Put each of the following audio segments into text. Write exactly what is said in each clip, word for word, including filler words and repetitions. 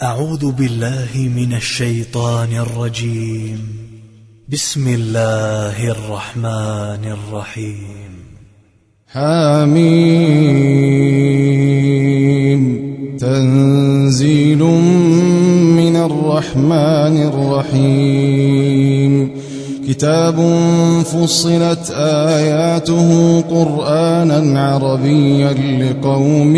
أعوذ بالله من الشيطان الرجيم. بسم الله الرحمن الرحيم. حميم. تنزيل من الرحمن الرحيم. كتاب فصلت آياته قرآنا عربيا لقوم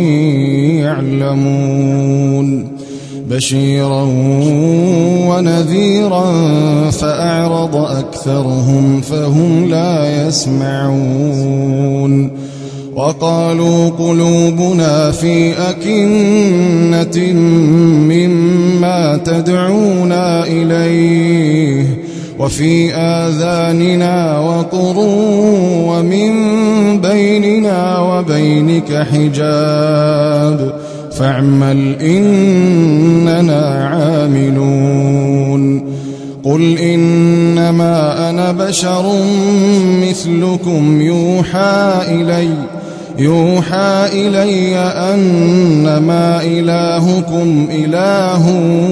يعلمون بشيرا ونذيرا فأعرض أكثرهم فهم لا يسمعون. وقالوا قلوبنا في أكنة مما تدعونا إليه وفي آذاننا وقر ومن بيننا وبينك حجاب فاعمل إننا عاملون. قل إنما أنا بشر مثلكم يوحى إلي يوحى إلي أنما إلهكم إله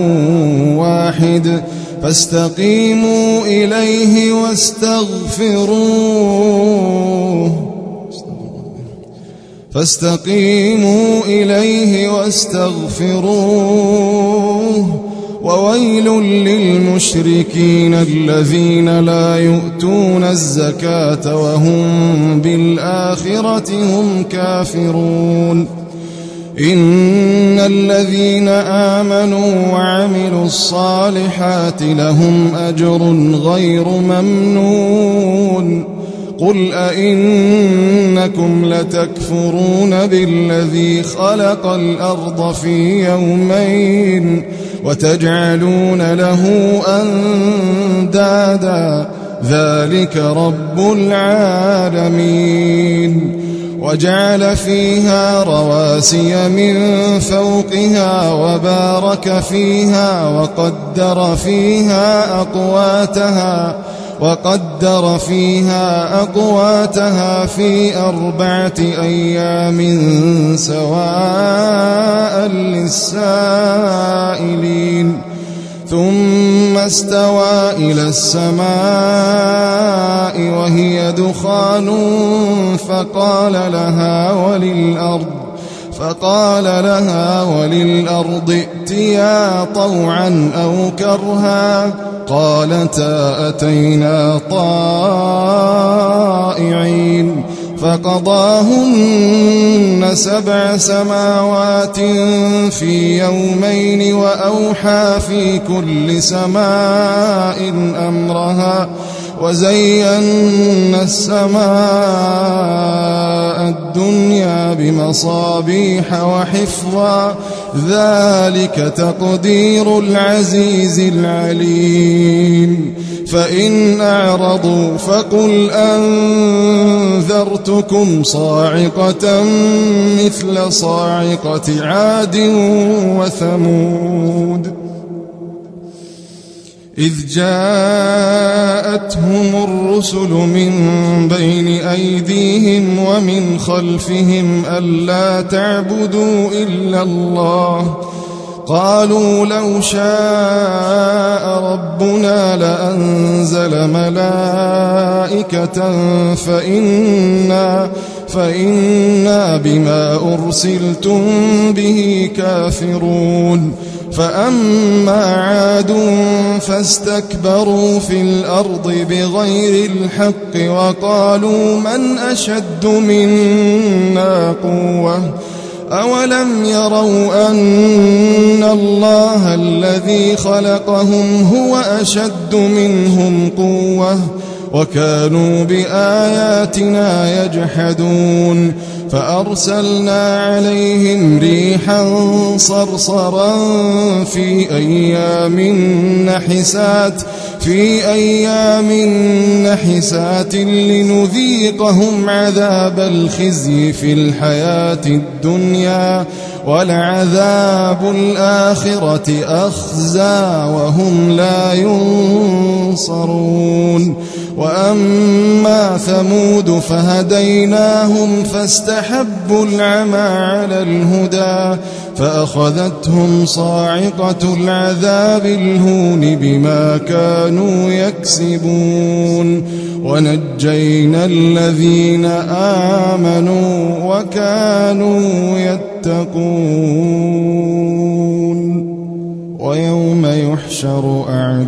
واحد فاستقيموا إليه واستغفروه فاستقيموا إليه واستغفروه وويل للمشركين الذين لا يؤتون الزكاة وهم بالآخرة هم كافرون. إن الذين آمنوا وعملوا الصالحات لهم أجر غير ممنون. قل أئنكم لتكفرون بالذي خلق الأرض في يومين وتجعلون له أندادا ذلك رب العالمين. وجعل فيها رواسي من فوقها وبارك فيها وقدر فيها أقواتها وقدر فيها أقواتها في أربعة أيام سواء للسائلين. ثم استوى إلى السماء وهي دخان فقال لها وللأرض فقال لها وللأرض ائتيا طوعا أو كرها قالتا أتينا طائعين. فقضاهن سبع سماوات في يومين وأوحى في كل سماء أمرها وزينا السماء الدنيا بمصابيح وحفظا ذلك تقدير العزيز العليم. فإن أعرضوا فقل أنذرتكم صاعقة مثل صاعقة عاد وثمود إذ جاءتهم الرسل من بين أيديهم ومن خلفهم ألا تعبدوا إلا الله قالوا لو شاء ربنا لأنزل ملائكة فإنا, فإنا بما أرسلتم به كافرون. فأما عاد فاستكبروا في الأرض بغير الحق وقالوا من أشد منا قوة أولم يروا أن الله الذي خلقهم هو أشد منهم قوة وكانوا بآياتنا يجحدون. فأرسلنا عليهم ريحا صرصرا في أيام نحسات في أيام نحسات لنذيقهم عذاب الخزي في الحياة الدنيا ولعذاب الآخرة أخزى وهم لا ينصرون. وأما ثمود فهديناهم فاستحبوا العمى على الهدى فأخذتهم صاعقة العذاب الهون بما كانوا يكسبون ونجينا الذين آمنوا وكانوا يتقون ويوم يحشر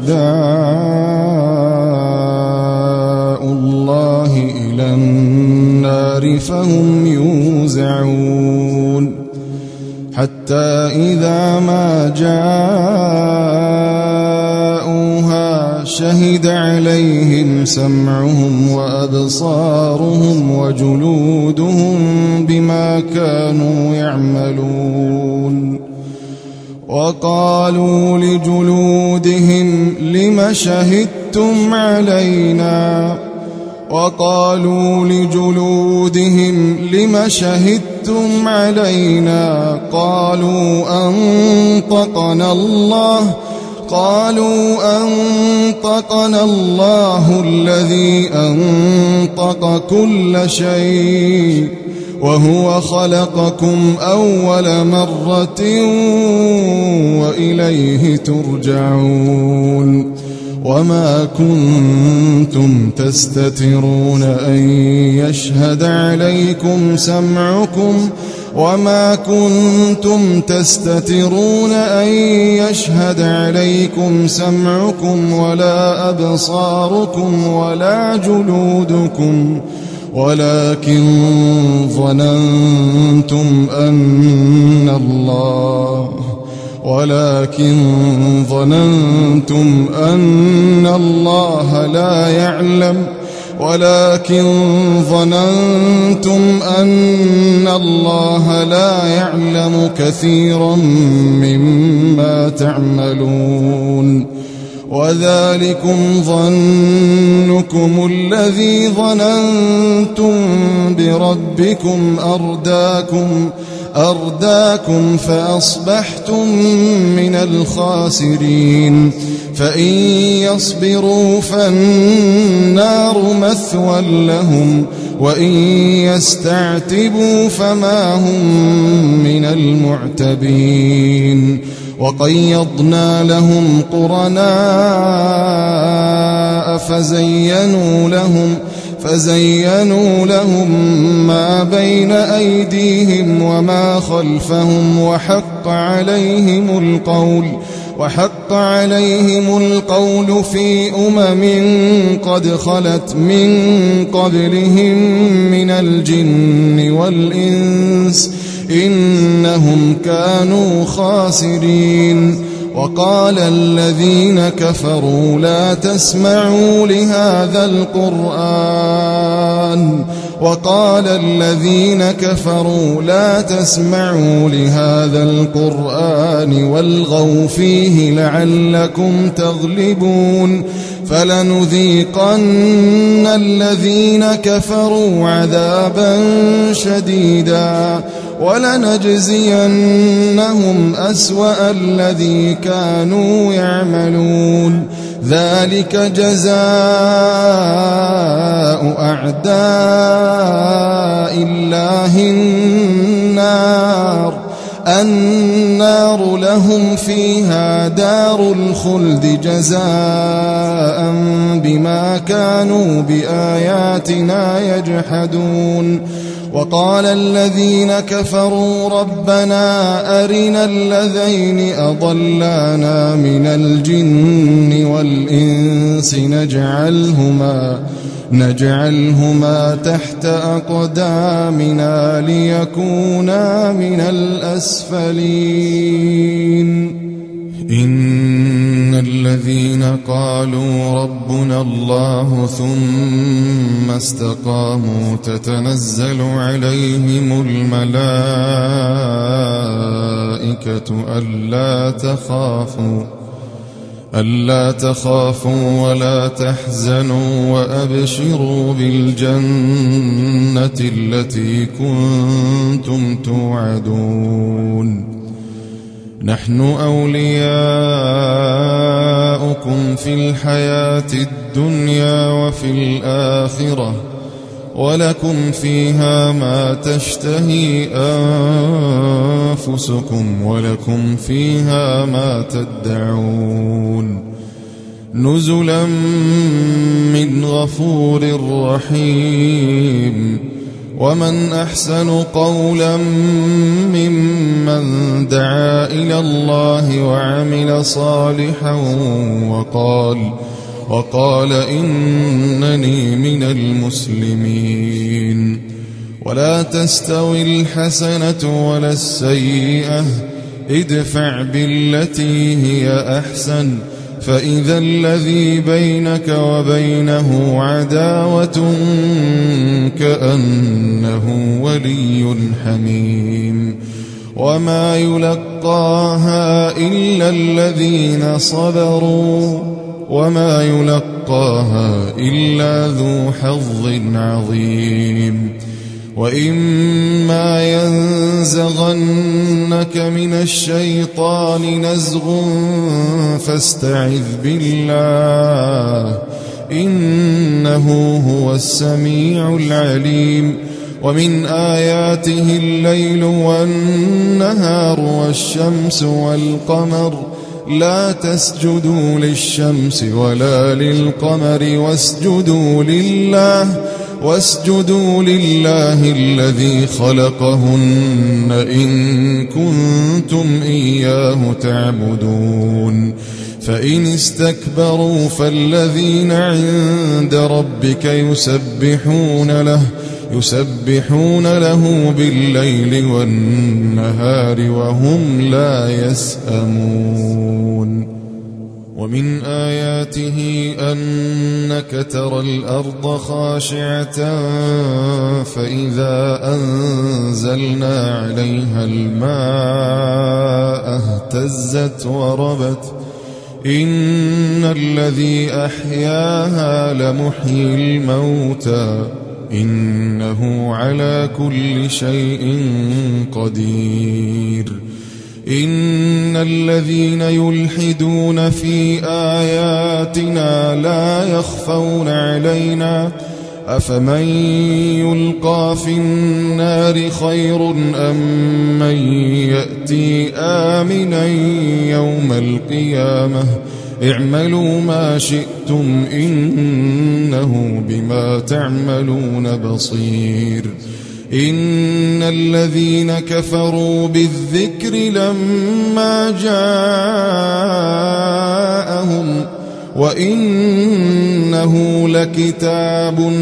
أعداء الله إلى النار فهم يوزعون حتى إذا ما جاءوها شهد عليهم سمعهم وأبصارهم وجلودهم بما كانوا يعملون وقالوا لجلودهم لم شهدتم علينا وقالوا لجلودهم لم شهدتم علينا قالوا أنطقنا الله قالوا أنطقنا الله الذي أنطق كل شيء وهو خلقكم أول مرة وإليه ترجعون وما كنتم تستترون أن يشهد عليكم سمعكم وما كنتم تستترون أن يشهد عليكم سمعكم ولا أبصاركم ولا جلودكم ولكن ظننتم أن الله ولكن ظننتم أن الله لا يعلم ولكن ظننتم أن الله لا يعلم كثيرا مما تعملون وذلكم ظنكم الذي ظننتم بربكم أرداكم أرداكم فأصبحتم من الخاسرين فإن يصبروا فالنار مثوى لهم وإن يستعتبوا فما هم من المعتبين وقيضنا لهم قرناء فزينوا لهم فزينوا لهم ما بين أيديهم وما خلفهم وحق عليهم القول وحق عليهم القول في أمم قد خلت من قبلهم من الجن والإنس إنهم كانوا خاسرين وقال الذين كفروا لا تسمعوا لهذا القرآن وقال الذين كفروا لا تسمعوا لهذا القرآن والغوا فيه لعلكم تغلبون فلنذيقن الذين كفروا عذابا شديدا ولنجزينهم أسوأ الذي كانوا يعملون ذلك جزاء أعداء الله النار النار لهم فيها دار الخلد جزاء بما كانوا بآياتنا يجحدون وقال الذين كفروا ربنا أرنا الذين أضلانا من الجن والإنس نجعلهما نجعلهما تحت أقدامنا ليكونا من الأسفلين إن الذين قالوا ربنا الله ثم استقاموا تتنزل عليهم الملائكة ألا تخافوا ألا تخافوا ولا تحزنوا وأبشروا بالجنة التي كنتم توعدون نحن أولياؤكم في الحياة الدنيا وفي الآخرة ولكم فيها ما تشتهي أنفسكم ولكم فيها ما تدعون نزلا من غفور رحيم ومن أحسن قولا ممن دعا إلى الله وعمل صالحا وقال وقال إنني من المسلمين ولا تستوي الحسنة ولا السيئة ادفع بالتي هي أحسن فإذا الذي بينك وبينه عداوة كأنه ولي حميم وما يلقاها إلا الذين صبروا وما يلقاها إلا ذو حظ عظيم وإما ينزغنك من الشيطان نزغ فاستعذ بالله إنه هو السميع العليم ومن آياته الليل والنهار والشمس والقمر لا تسجدوا للشمس ولا للقمر واسجدوا لله واسجدوا لله الذي خلقهن إن كنتم إياه تعبدون فإن استكبروا فالذين عند ربك يسبحون له يسبحون له بالليل والنهار وهم لا يسأمون ومن آياته أنك ترى الأرض خاشعة فإذا أنزلنا عليها الماء اهتزت وربت إن الذي أحياها لمحيي الموتى إنه على كل شيء قدير إن الذين يلحدون في آياتنا لا يخفون علينا أفمن يلقى في النار خير أم من يأتي آمنا يوم القيامة اعملوا ما شئتم إنه بما تعملون بصير إن الذين كفروا بالذكر لما جاءهم وإنه لكتاب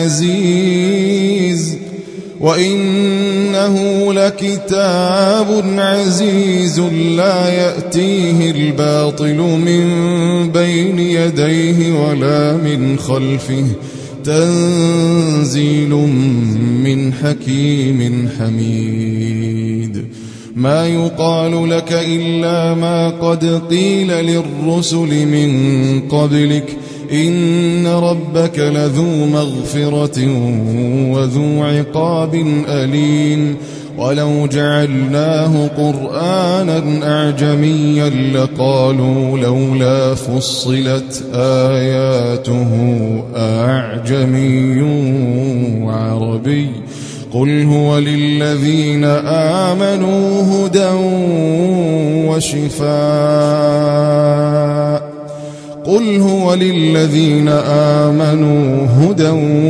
عزيز وإنه لكتاب عزيز لا يأتيه الباطل من بين يديه ولا من خلفه تنزيل من حكيم حميد ما يقال لك إلا ما قد قيل للرسل من قبلك إن ربك لذو مغفرة وذو عقاب أليم ولو جعلناه قرآنا أعجميا لقالوا لولا فصلت آياته أعجمي وعربي قل هو للذين آمنوا هدى وشفاء قل هو للذين آمنوا هدى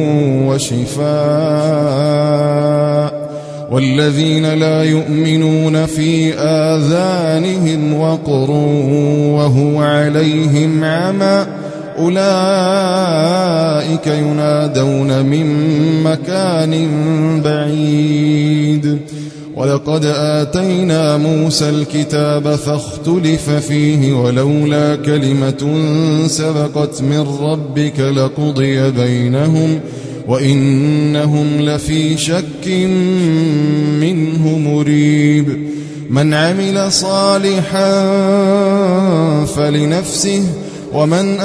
وشفاء والذين لا يؤمنون في آذانهم وقر وهو عليهم عمى أولئك ينادون من مكان بعيد ولقد آتينا موسى الكتاب فاختلف فيه ولولا كلمة سبقت من ربك لقضي بينهم وإنهم لفي شك منه مريب من عمل صالحا فلنفسه ومن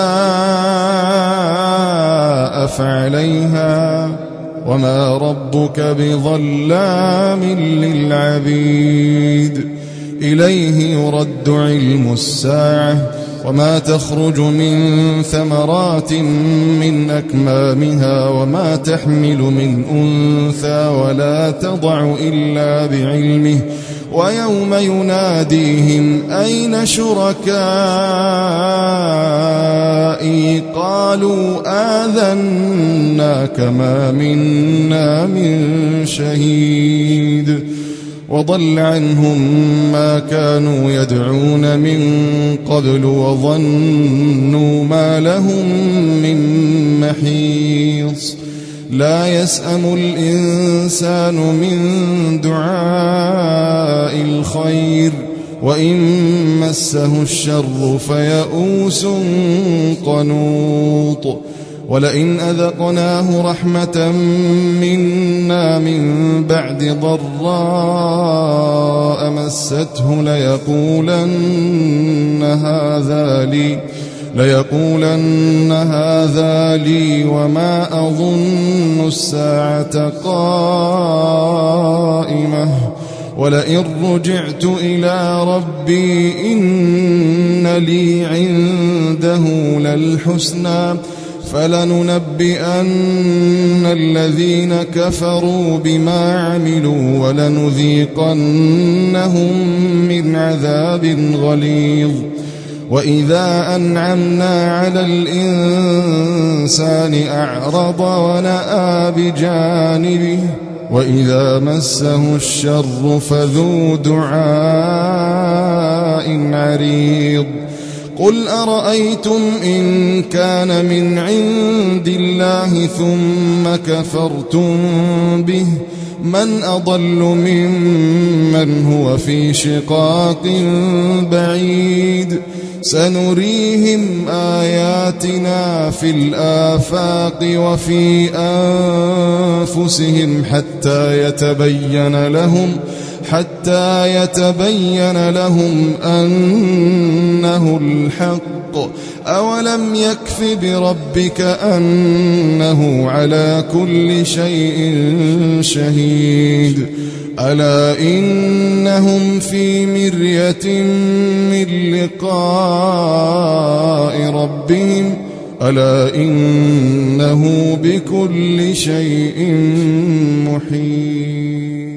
أساء فعليها وما ربك بظلام للعبيد إليه يرد علم الساعة وما تخرج من ثمرات من أكمامها وما تحمل من أنثى ولا تضع إلا بعلمه ويوم يناديهم أين شركائي قالوا آذناك ما منا من شهيد وضل عنهم ما كانوا يدعون من قبل وظنوا ما لهم من محيص لا يسأم الإنسان من دعاء الخير وإن مسه الشر فيئوس قنوط ولئن أذقناه رحمة منا من بعد ضراء مسته ليقولن هذا لي ليقولن هذا لي وما أظن الساعة قائمة ولئن رجعت إلى ربي إن لي عنده للحسنى فلننبئن الذين كفروا بما عملوا ولنذيقنهم من عذاب غليظ وإذا أنعمنا على الإنسان أعرض ونأى بجانبه وإذا مسه الشر فذو دعاء عريض قل أرأيتم إن كان من عند الله ثم كفرتم به من أضل ممن هو في شقاق بعيد سنريهم آياتنا في الآفاق وفي أنفسهم حتى يتبين لهم حتى يتبين لهم أنه الحق أولم يكف بربك أنه على كل شيء شهيد ألا إنهم في مرية من لقاء ربهم ألا إنه بكل شيء محيط.